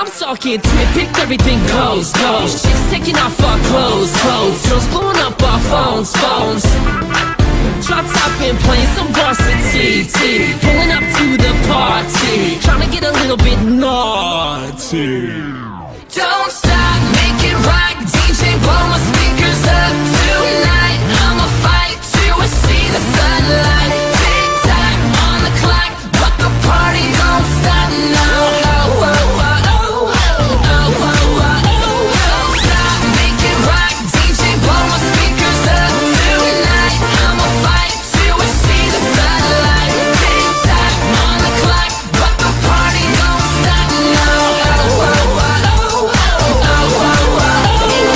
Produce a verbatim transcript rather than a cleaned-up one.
I'm talking twin-picked, everything goes, goes. Chicks taking off our clothes, clothes. Girls blowing up our phones, phones. Drop top and playing some varsity, pulling up to the party, trying to get a little bit